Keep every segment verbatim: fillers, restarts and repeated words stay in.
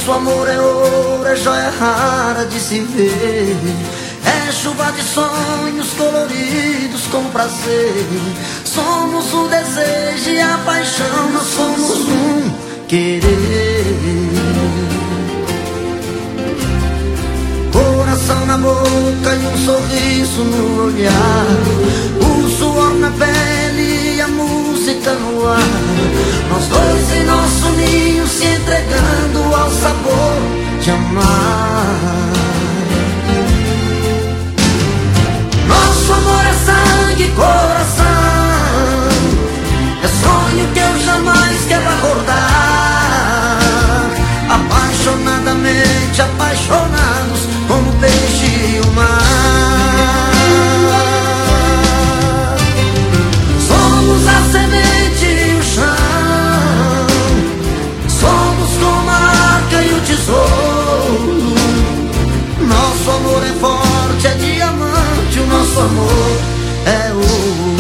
Nosso amor é ouro, é joia rara de se ver. É chuva de sonhos coloridos com prazer. Somos o desejo e a paixão, nós somos um querer. Coração na boca e um sorriso no olhar. O suor na pele e a música no ar. Nós dois em nosso ninho se entregando ao sabor de amar. Nosso amor é sangue e coração. É sonho que eu jamais quero acordar. Apaixonadamente apaixonados como o peixe e o mar. Somos a semente e o chão. Somos como a arca e o tesouro. Nosso amor é forte, é diamante. O nosso amor é ouro.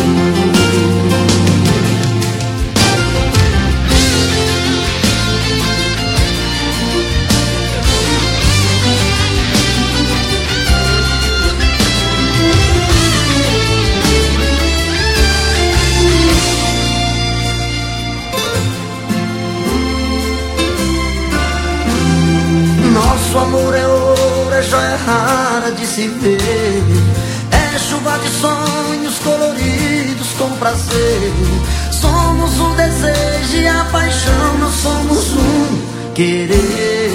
Nosso amor é ouro, é joia rara de se ver. É chuva de sonhos coloridos com prazer. Somos o desejo e a paixão, nós somos um querer.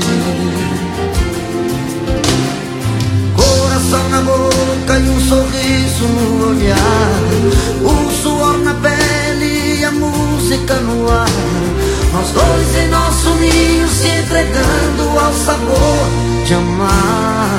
Coração na boca e um sorriso no olhar. O suor na pele e a música no ar. Nós dois em nosso ninho se entregando ao sabor de amar.